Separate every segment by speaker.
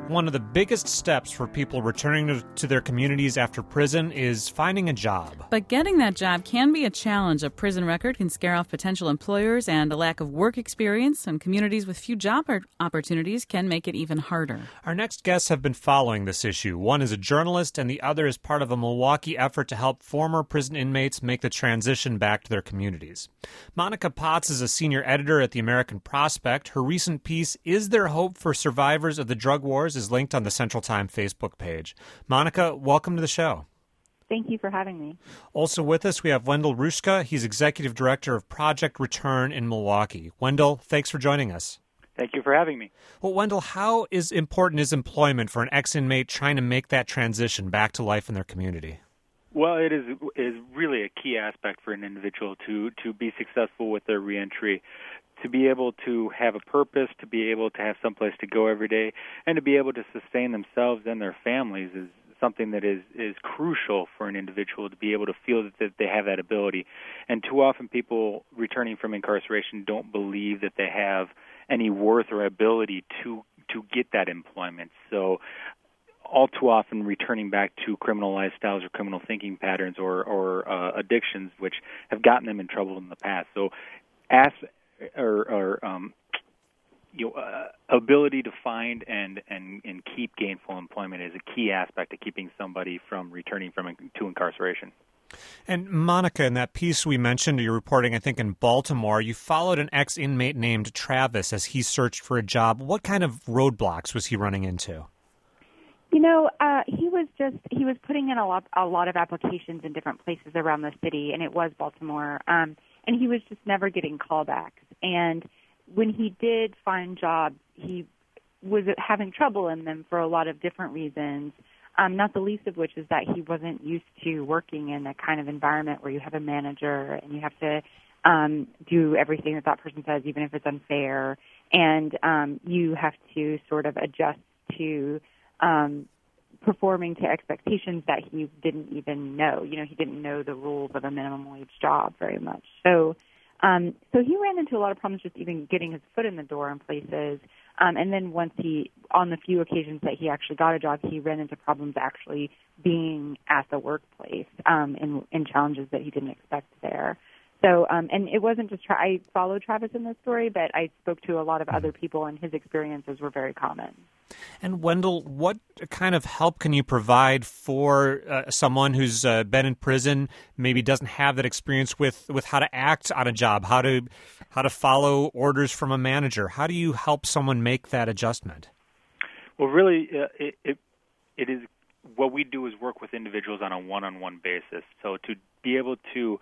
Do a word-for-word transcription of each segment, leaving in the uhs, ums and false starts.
Speaker 1: one of the biggest steps for people returning to, to their communities after prison is finding a job.
Speaker 2: But getting that job can be a challenge. A prison record can scare off potential employers, and a lack of work experience and communities with few job opportunities can make it even harder.
Speaker 1: Our next guests have been following this issue. One is a journalist, and the other is part of a Milwaukee effort to help former prison inmates make the transition back to their communities. Monica Potts is a senior editor at the American Prospect. Her recent piece, Is There Hope for Survivors of the Drug Wars, is linked on the Central Time Facebook page. Monica, welcome to the show.
Speaker 3: Thank you for having me.
Speaker 1: Also with us, we have Wendell Ruszka. He's Executive Director of Project Return in Milwaukee. Wendell, thanks for joining us.
Speaker 4: Thank you for having me.
Speaker 1: Well, Wendell, how is important is employment for an ex-inmate trying to make that transition back to life in their community?
Speaker 4: Well, it is is really a key aspect for an individual to, to be successful with their reentry, to be able to have a purpose, to be able to have someplace to go every day, and to be able to sustain themselves and their families is something that is, is crucial for an individual to be able to feel that, that they have that ability. And too often people returning from incarceration don't believe that they have any worth or ability to to get that employment. So all too often returning back to criminal lifestyles or criminal thinking patterns or, or uh, addictions which have gotten them in trouble in the past. So ask or, or um, you know, uh, ability to find and, and, and keep gainful employment is a key aspect of keeping somebody from returning from to incarceration.
Speaker 1: And Monica, in that piece we mentioned, you're reporting, I think, in Baltimore, you followed an ex-inmate named Travis as he searched for a job. What kind of roadblocks was he running into?
Speaker 3: You know, uh, he was just, he was putting in a lot, a lot of applications in different places around the city, and it was Baltimore, um, and he was just never getting callbacks. And when he did find jobs, he was having trouble in them for a lot of different reasons, um, not the least of which is that he wasn't used to working in a kind of environment where you have a manager and you have to um, do everything that that person says, even if it's unfair, and um, you have to sort of adjust to um, performing to expectations that he didn't even know. You know, he didn't know the rules of a minimum wage job very much. So Um, so he ran into a lot of problems just even getting his foot in the door in places. Um, and then once he, on the few occasions that he actually got a job, he ran into problems actually being at the workplace um, and, and challenges that he didn't expect there. So, um, and it wasn't just, Tra- I followed Travis in this story, but I spoke to a lot of other people, and his experiences were very common.
Speaker 1: And Wendell, what kind of help can you provide for uh, someone who's uh, been in prison, maybe doesn't have that experience with, with how to act on a job, how to how to follow orders from a manager? How do you help someone make that adjustment?
Speaker 4: Well, really, uh, it, it it is what we do is work with individuals on a one-on-one basis. So to be able to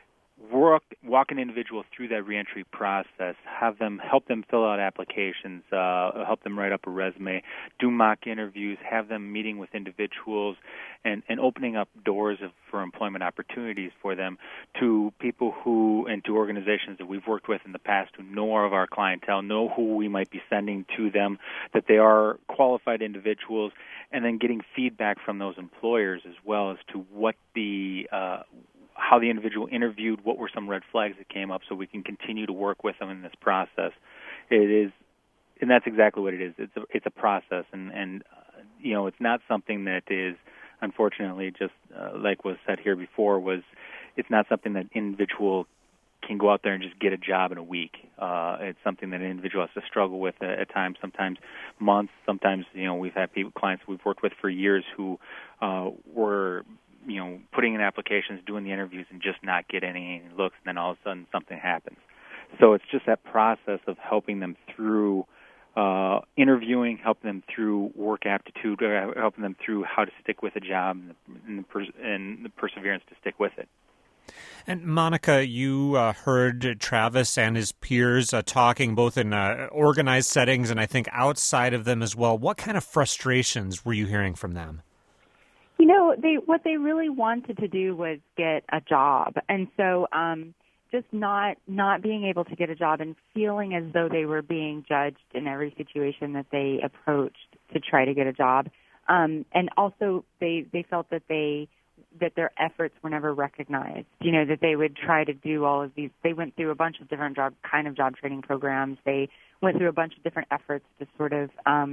Speaker 4: Work, walk an individual through that reentry process, have them help them fill out applications, uh, help them write up a resume, do mock interviews, have them meeting with individuals, and, and opening up doors of, for employment opportunities for them to people who and to organizations that we've worked with in the past who know of our clientele, know who we might be sending to them, that they are qualified individuals, and then getting feedback from those employers as well as to what the uh, how the individual interviewed, what were some red flags that came up, so we can continue to work with them in this process. It is, and that's exactly what it is. It's a, it's a process, and, and uh, you know, it's not something that is, unfortunately, just uh, like was said here before, was it's not something that individual can go out there and just get a job in a week. Uh, it's something that an individual has to struggle with at, at times, sometimes months, sometimes, you know, we've had people, clients we've worked with for years who uh, were you know, putting in applications, doing the interviews, and just not get any looks, and then all of a sudden something happens. So it's just that process of helping them through uh, interviewing, helping them through work aptitude, uh, helping them through how to stick with a job, and the, and the, pers- and the perseverance to stick with it.
Speaker 1: And Monica, you uh, heard Travis and his peers uh, talking both in uh, organized settings and I think outside of them as well. What kind of frustrations were you hearing from them?
Speaker 3: You know, they what they really wanted to do was get a job, and so um, just not not being able to get a job and feeling as though they were being judged in every situation that they approached to try to get a job, um, and also they they felt that they that their efforts were never recognized. You know, that they would try to do all of these. They went through a bunch of different job kind of job training programs. They went through a bunch of different efforts to sort of um,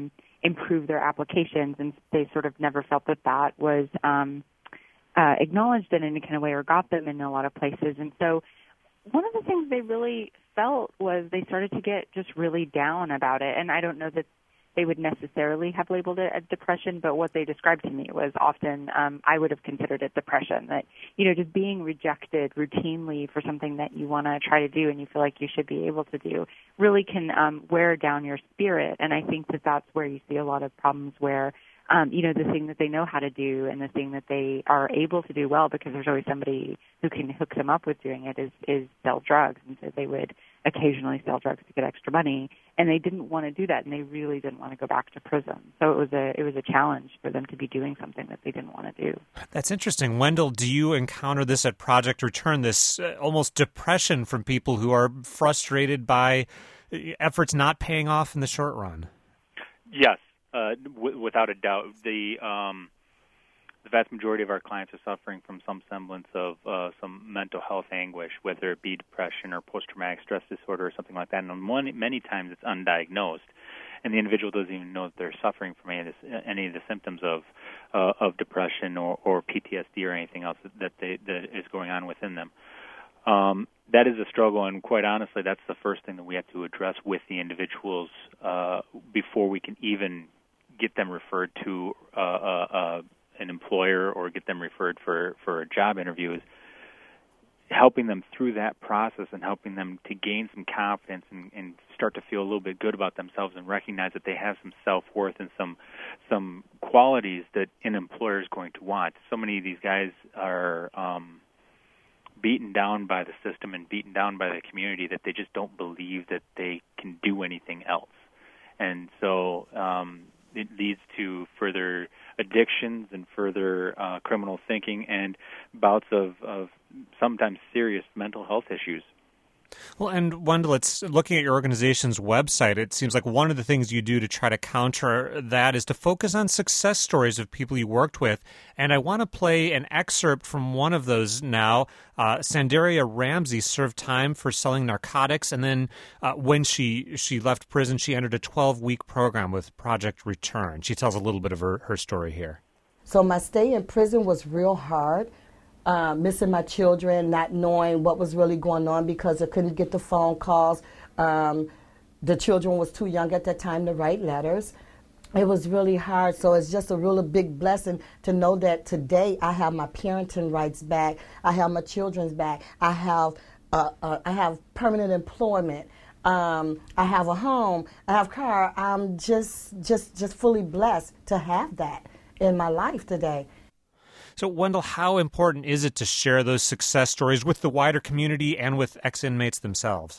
Speaker 3: improve their applications, and they sort of never felt that that was um, uh, acknowledged in any kind of way or got them in a lot of places. And so one of the things they really felt was they started to get just really down about it. And I don't know that they would necessarily have labeled it as depression, but what they described to me was often um, I would have considered it depression, that, you know, just being rejected routinely for something that you want to try to do and you feel like you should be able to do really can um, wear down your spirit. And I think that that's where you see a lot of problems where, um, you know, the thing that they know how to do and the thing that they are able to do well, because there's always somebody who can hook them up with doing it, is, is sell drugs. And so they would occasionally sell drugs to get extra money, and they didn't want to do that, and they really didn't want to go back to prison. So it was a it was a challenge for them to be doing something that they didn't want to do.
Speaker 1: That's interesting. Wendell, do you encounter this at Project Return, this uh, almost depression from people who are frustrated by efforts not paying off in the short run?
Speaker 4: Yes, uh, w- without a doubt. The um, the vast majority of our clients are suffering from some semblance of uh, some mental health anguish, whether it be depression or post-traumatic stress disorder or something like that. And one, many times it's undiagnosed, and the individual doesn't even know that they're suffering from any of, this, any of the symptoms of uh, of depression or, or P T S D or anything else that they, that is going on within them. Um, that is a struggle, and quite honestly, that's the first thing that we have to address with the individuals uh, before we can even get them referred to uh, uh, uh, an employer or get them referred for, for a job interview, is helping them through that process and helping them to gain some confidence and, and start to feel a little bit good about themselves and recognize that they have some self-worth and some some qualities that an employer is going to want. So many of these guys are um, beaten down by the system and beaten down by the community that they just don't believe that they can do anything else. And so um, it leads to further addictions and further uh, criminal thinking and bouts of, of sometimes serious mental health issues.
Speaker 1: Well, and Wendell, it's looking at your organization's website, it seems like one of the things you do to try to counter that is to focus on success stories of people you worked with. And I want to play an excerpt from one of those now. Uh, Sandaria Ramsey served time for selling narcotics, and then uh, when she she left prison, she entered a twelve-week program with Project Return. She tells a little bit of her, her story here.
Speaker 5: So my stay in prison was real hard. Uh, missing my children, not knowing what was really going on because I couldn't get the phone calls. Um, the children was too young at that time to write letters. It was really hard, so it's just a really big blessing to know that today I have my parenting rights back, I have my children's back, I have uh, uh, I have permanent employment, um, I have a home, I have a car. I'm just just just fully blessed to have that in my life today.
Speaker 1: So, Wendell, how important is it to share those success stories with the wider community and with ex-inmates themselves?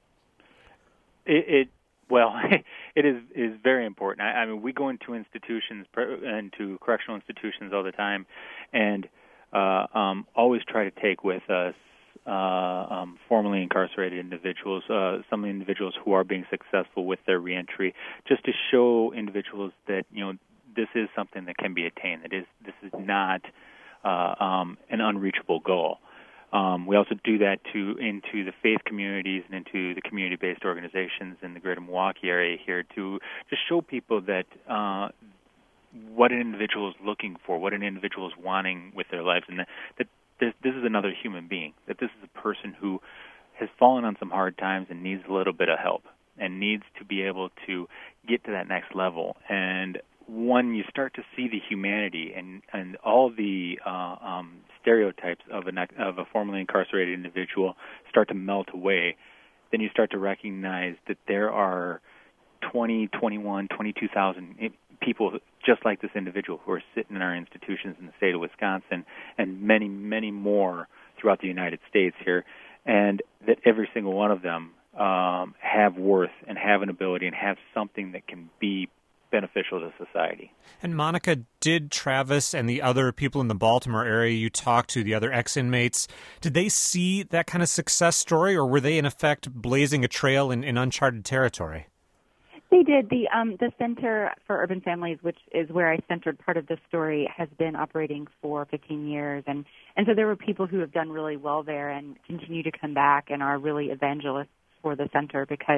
Speaker 4: It, it well, it is is very important. I, I mean, we go into institutions, into correctional institutions all the time, and uh, um, always try to take with us uh, um, formerly incarcerated individuals, uh, some individuals who are being successful with their reentry, just to show individuals that, you know, this is something that can be attained. It is. This is not uh, um, an unreachable goal. Um, we also do that to into the faith communities and into the community-based organizations in the greater Milwaukee area here to just show people that uh, what an individual is looking for, what an individual is wanting with their lives, and that, that this, this is another human being, that this is a person who has fallen on some hard times and needs a little bit of help and needs to be able to get to that next level. And when you start to see the humanity and, and all the uh, um, stereotypes of, an, of a formerly incarcerated individual start to melt away, then you start to recognize that there are twenty, twenty-one, twenty-two thousand people just like this individual who are sitting in our institutions in the state of Wisconsin and many, many more throughout the United States here, and that every single one of them um, have worth and have an ability and have something that can be beneficial to society.
Speaker 1: And Monica, did Travis and the other people in the Baltimore area you talked to, the other ex-inmates, did they see that kind of success story, or were they in effect blazing a trail in, in uncharted territory?
Speaker 3: They did. The um, the Center for Urban Families, which is where I centered part of the story, has been operating for fifteen years. And, and so there were people who have done really well there and continue to come back and are really evangelists for the center because,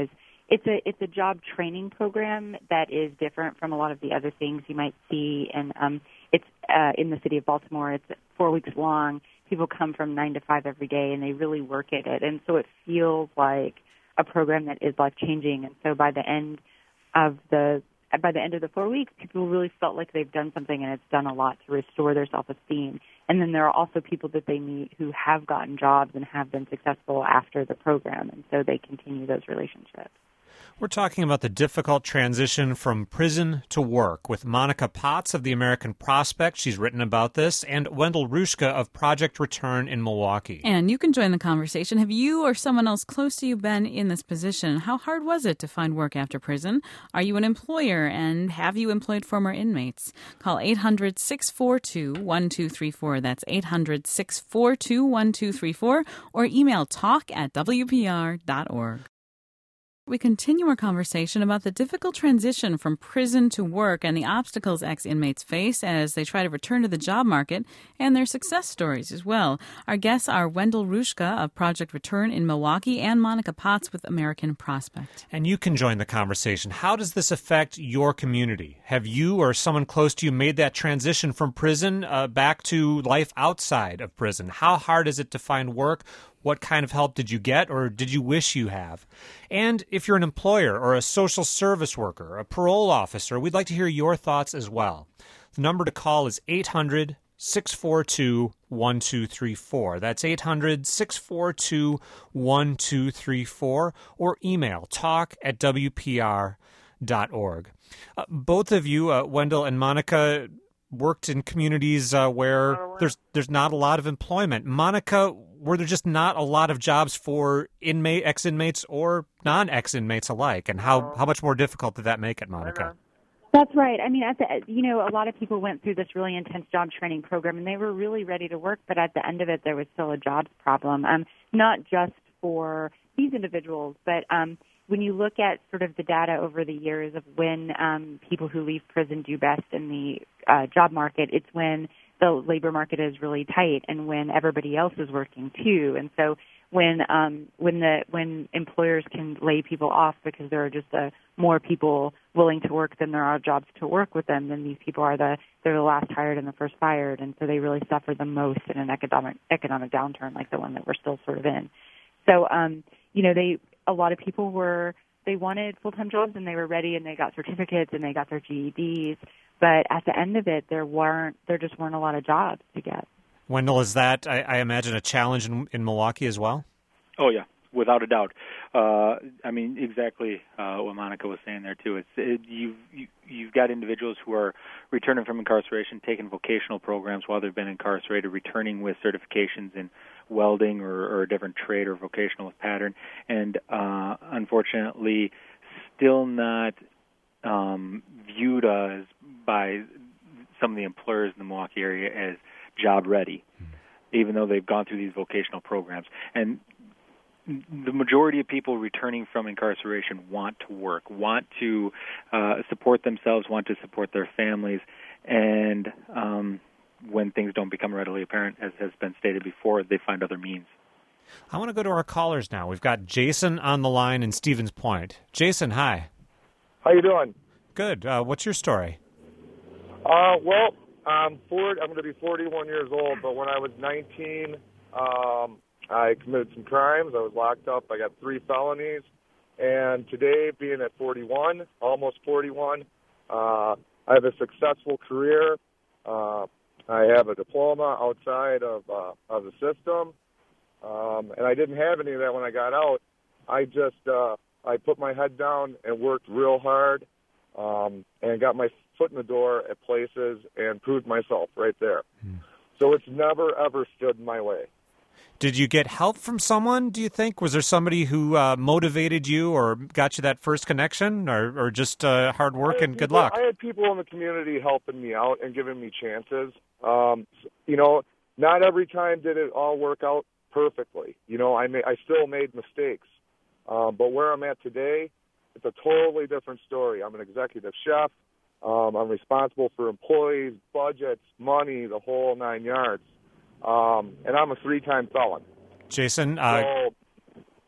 Speaker 3: it's a it's a job training program that is different from a lot of the other things you might see. And um, it's uh, in the city of Baltimore. It's four weeks long. People come from nine to five every day, and they really work at it. And so it feels like a program that is life changing. And so by the end of the by the end of the four weeks, people really felt like they've done something, and it's done a lot to restore their self-esteem. And then there are also people that they meet who have gotten jobs and have been successful after the program, and so they continue those relationships.
Speaker 1: We're talking about the difficult transition from prison to work with Monica Potts of the American Prospect. She's written about this, and Wendell Rushka of Project Return in Milwaukee.
Speaker 2: And you can join the conversation. Have you or someone else close to you been in this position? How hard was it to find work after prison? Are you an employer, and have you employed former inmates? Call eight hundred, six four two, one two three four. That's eight hundred, six four two, one two three four, or email talk at w p r dot org. We continue our conversation about the difficult transition from prison to work and the obstacles ex-inmates face as they try to return to the job market, and their success stories as well. Our guests are Wendell Rushka of Project Return in Milwaukee and Monica Potts with American Prospect.
Speaker 1: And you can join the conversation. How does this affect your community? Have you or someone close to you made that transition from prison uh, back to life outside of prison? How hard is it to find work? What kind of help did you get, or did you wish you have? And if you're an employer or a social service worker, a parole officer, we'd like to hear your thoughts as well. The number to call is eight hundred, six four two, one two three four. That's eight hundred, six four two, one two three four, or email talk at w p r dot org. Uh, both of you, uh, Wendell and Monica, worked in communities uh, where there's there's not a lot of employment. Monica, were there just not a lot of jobs for inmate, ex-inmates or non-ex-inmates alike? And how, how much more difficult did that make it, Monica?
Speaker 3: That's right. I mean, at the, you know, a lot of people went through this really intense job training program, and they were really ready to work, but at the end of it, there was still a jobs problem, um, not just for these individuals, but um, when you look at sort of the data over the years of when um, people who leave prison do best in the uh, job market, it's when the labor market is really tight and when everybody else is working too. And so when um, when the when employers can lay people off because there are just uh, more people willing to work than there are jobs to work with them, then these people are the they're the last hired and the first fired, and so they really suffer the most in an economic economic downturn like the one that we're still sort of in. So um, you know they a lot of people were they wanted full-time jobs and they were ready and they got certificates and they got their G E Ds. But at the end of it, there weren't there just weren't a lot of jobs to get.
Speaker 1: Wendell, is that, I, I imagine, a challenge in, in Milwaukee as well?
Speaker 4: Oh, yeah, without a doubt. Uh, I mean, exactly uh, what Monica was saying there, too. It's it, you've, you, you've got individuals who are returning from incarceration, taking vocational programs while they've been incarcerated, returning with certifications in welding or, or a different trade or vocational pattern, and uh, unfortunately still not um, viewed as by some of the employers in the Milwaukee area as job ready, even though they've gone through these vocational programs. And the majority of people returning from incarceration want to work, want to uh, support themselves, want to support their families, and um, when things don't become readily apparent, as has been stated before, they find other means.
Speaker 1: I want to go to our callers now. We've got Jason on the line in Stevens Point. Jason, hi.
Speaker 6: How you doing?
Speaker 1: Good. Uh, what's your story?
Speaker 6: Uh, well, I'm forty, I'm going to be forty-one years old, but when I was nineteen, um, I committed some crimes. I was locked up. I got three felonies. And today, being at forty-one, almost forty-one, uh, I have a successful career. Uh, I have a diploma outside of uh, of the system. Um, and I didn't have any of that when I got out. I just uh, I put my head down and worked real hard um, and got my foot in the door at places and proved myself right there. Hmm. So it's never, ever stood in my way.
Speaker 1: Did you get help from someone, do you think? Was there somebody who uh, motivated you or got you that first connection, or, or just uh, hard work and
Speaker 6: people,
Speaker 1: good luck?
Speaker 6: I had people in the community helping me out and giving me chances. Um, you know, not every time did it all work out perfectly. You know, I, may, I still made mistakes. Um, but where I'm at today, it's a totally different story. I'm an executive chef. Um, I'm responsible for employees, budgets, money, the whole nine yards. Um, and I'm a three-time felon.
Speaker 1: Jason, uh,
Speaker 6: so,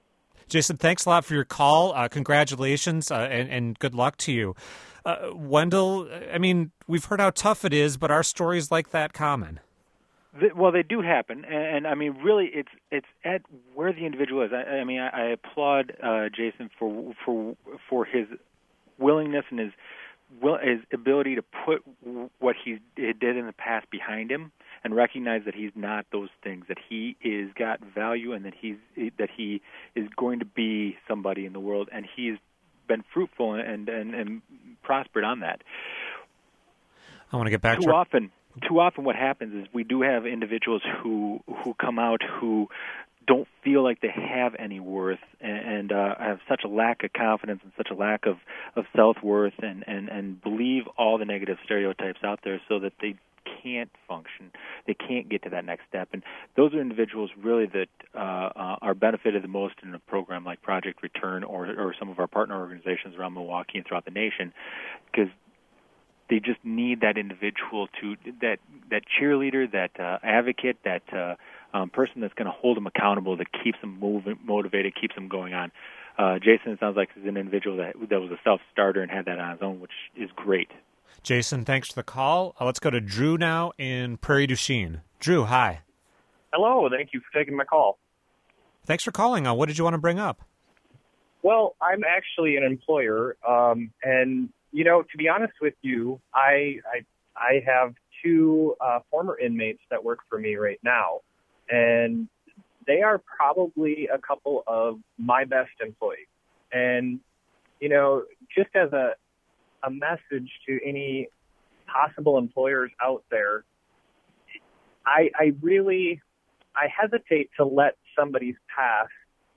Speaker 1: Jason, thanks a lot for your call. Uh, congratulations, uh, and, and good luck to you. Uh, Wendell, I mean, we've heard how tough it is, but are stories like that common?
Speaker 4: Well, they do happen, and, and I mean, really, it's it's at where the individual is. I, I mean, I, I applaud uh, Jason for for for his willingness and his will, his ability to put what he did in the past behind him, and recognize that he's not those things. That he is got value, and that he's that he is going to be somebody in the world, and he's been fruitful and and, and prospered on that.
Speaker 1: I want to get back
Speaker 4: too
Speaker 1: to
Speaker 4: often. Too often what happens is we do have individuals who who come out who don't feel like they have any worth and, and uh, have such a lack of confidence and such a lack of, of self-worth and, and, and believe all the negative stereotypes out there so that they can't function. They can't get to that next step. And those are individuals really that uh, uh, are benefited the most in a program like Project Return or, or some of our partner organizations around Milwaukee and throughout the nation, because they just need that individual to that that cheerleader, that uh, advocate, that uh, um, person that's going to hold them accountable, that keeps them moving, motivated, keeps them going on. Uh, Jason, it sounds like he's an individual that that was a self-starter and had that on his own, which is great.
Speaker 1: Jason, thanks for the call. Uh, let's go to Drew now in Prairie du Chien. Drew, hi.
Speaker 7: Hello, thank you for taking my call.
Speaker 1: Thanks for calling. Uh, what did you want to bring up?
Speaker 7: Well, I'm actually an employer, um, and you know, to be honest with you, I I, I have two uh, former inmates that work for me right now, and they are probably a couple of my best employees. And you know, just as a a message to any possible employers out there, I I really I hesitate to let somebody's past,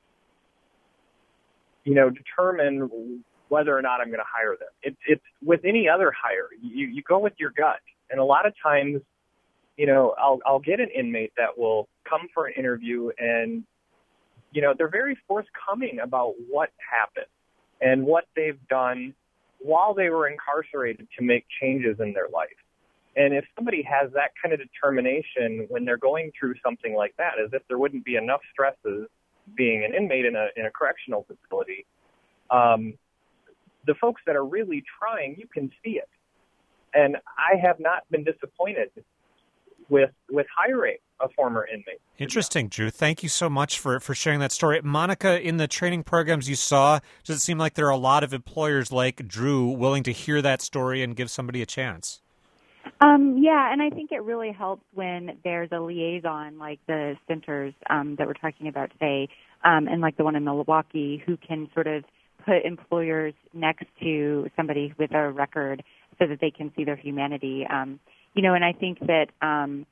Speaker 7: you know, determine whether or not I'm going to hire them. It's it's with any other hire. You you go with your gut. And a lot of times, you know, I'll I'll get an inmate that will come for an interview and, you know, they're very forthcoming about what happened and what they've done while they were incarcerated to make changes in their life. And if somebody has that kind of determination when they're going through something like that, as if there wouldn't be enough stresses being an inmate in a in a correctional facility, um, the folks that are really trying, you can see it. And I have not been disappointed with with hiring a former inmate.
Speaker 1: Interesting, Drew. Thank you so much for, for sharing that story. Monica, in the training programs you saw, does it seem like there are a lot of employers like Drew willing to hear that story and give somebody a chance?
Speaker 3: Um, yeah, and I think it really helps when there's a liaison like the centers um, that we're talking about today, um, and like the one in Milwaukee, who can sort of put employers next to somebody with a record so that they can see their humanity. Um, you know, and I think that um,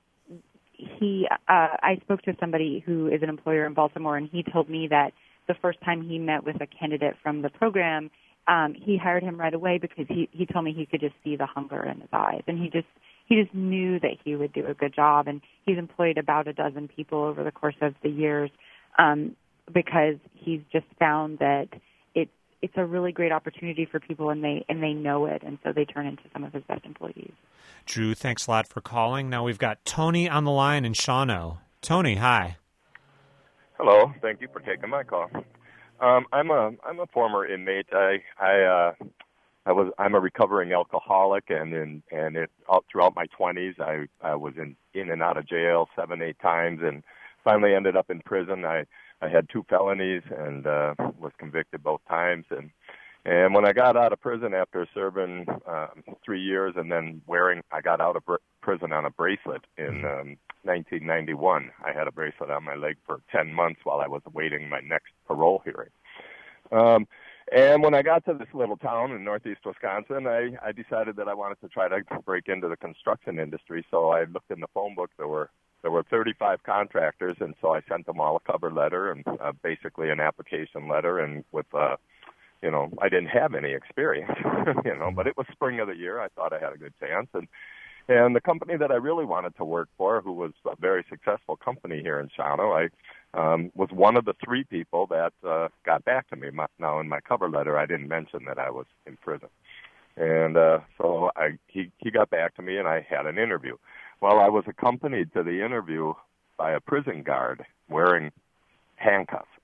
Speaker 3: he, uh, I spoke to somebody who is an employer in Baltimore, and he told me that the first time he met with a candidate from the program, um, he hired him right away because he, he told me he could just see the hunger in his eyes, and he just he just knew that he would do a good job. And he's employed about a dozen people over the course of the years um, because he's just found that it's a really great opportunity for people, and they and they know it, and so they turn into some of his best employees.
Speaker 1: Drew, thanks a lot for calling. Now we've got Tony on the line in Shawano. Tony, hi.
Speaker 8: Hello. Thank you for taking my call. Um, I'm a I'm a former inmate. I I uh, I was I'm a recovering alcoholic, and in and it all throughout my twenties, I I was in in and out of jail seven eight times, and finally ended up in prison. I I had two felonies and uh, was convicted both times. And and when I got out of prison after serving um, three years and then wearing, I got out of br- prison on a bracelet in um, nineteen ninety-one. I had a bracelet on my leg for ten months while I was awaiting my next parole hearing. Um, and when I got to this little town in northeast Wisconsin, I, I decided that I wanted to try to break into the construction industry. So I looked in the phone book. There were There were thirty-five contractors, and so I sent them all a cover letter and uh, basically an application letter. And with, uh, you know, I didn't have any experience, you know, but it was spring of the year. I thought I had a good chance. And and the company that I really wanted to work for, who was a very successful company here in Shawano, I um, was one of the three people that uh, got back to me. My, now, in my cover letter, I didn't mention that I was in prison. And uh, so I, he, he got back to me, and I had an interview. Well, I was accompanied to the interview by a prison guard wearing handcuffs.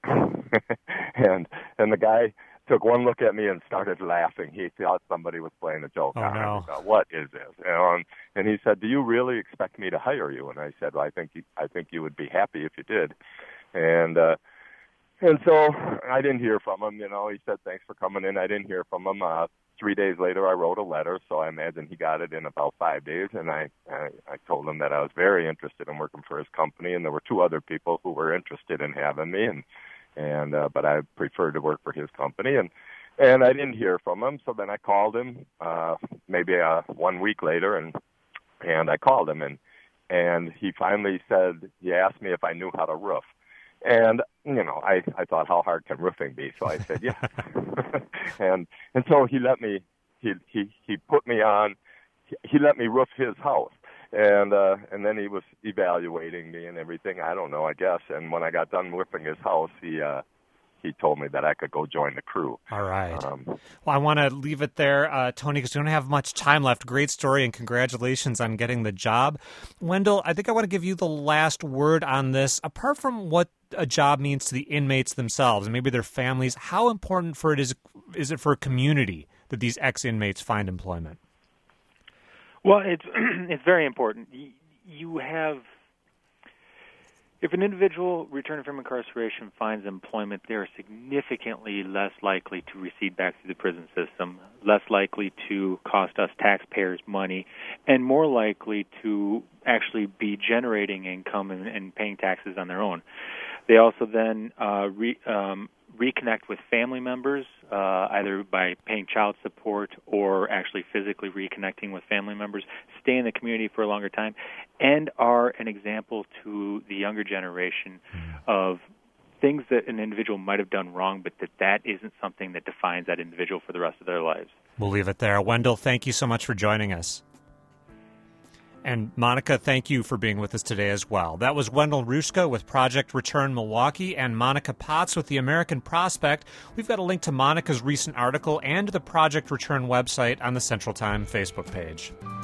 Speaker 8: and and the guy took one look at me and started laughing. He thought somebody was playing a joke
Speaker 1: oh,
Speaker 8: on him.
Speaker 1: no.
Speaker 8: He thought, what is this? You know, and, and he said, do you really expect me to hire you? And I said, well, I think you, I think you would be happy if you did. And uh, and so I didn't hear from him. You know, he said, thanks for coming in. I didn't hear from him. Uh, three days later, I wrote a letter, so I imagine he got it in about five days. And I, I, I told him that I was very interested in working for his company, and there were two other people who were interested in having me, and and uh, but I preferred to work for his company. And And I didn't hear from him, so then I called him uh, maybe uh, one week later, and and I called him, and and he finally said, he asked me if I knew how to roof. And, you know, I, I thought, how hard can roofing be? So I said, yeah. and and so he let me, he he, he put me on, he, he let me roof his house. And uh, and then he was evaluating me and everything, I don't know, I guess. And when I got done roofing his house, he... Uh, he told me that I could go join the crew.
Speaker 1: All right.
Speaker 8: Um,
Speaker 1: well, I want to leave it there, uh, Tony, because we don't have much time left. Great story, and congratulations on getting the job. Wendell, I think I want to give you the last word on this. Apart from what a job means to the inmates themselves and maybe their families, how important for it is is it for a community that these ex-inmates find employment?
Speaker 4: Well, it's it's very important. You have... If an individual returning from incarceration finds employment, they are significantly less likely to recede back through the prison system, less likely to cost us taxpayers money, and more likely to actually be generating income and, and paying taxes on their own. They also then uh, re, um, reconnect with family members, uh, either by paying child support or actually physically reconnecting with family members, stay in the community for a longer time, and are an example to the younger generation of things that an individual might have done wrong, but that that isn't something that defines that individual for the rest of their lives.
Speaker 1: We'll leave it there. Wendell, thank you so much for joining us. And Monica, thank you for being with us today as well. That was Wendell Ruszka with Project Return Milwaukee and Monica Potts with the American Prospect. We've got a link to Monica's recent article and the Project Return website on the Central Time Facebook page.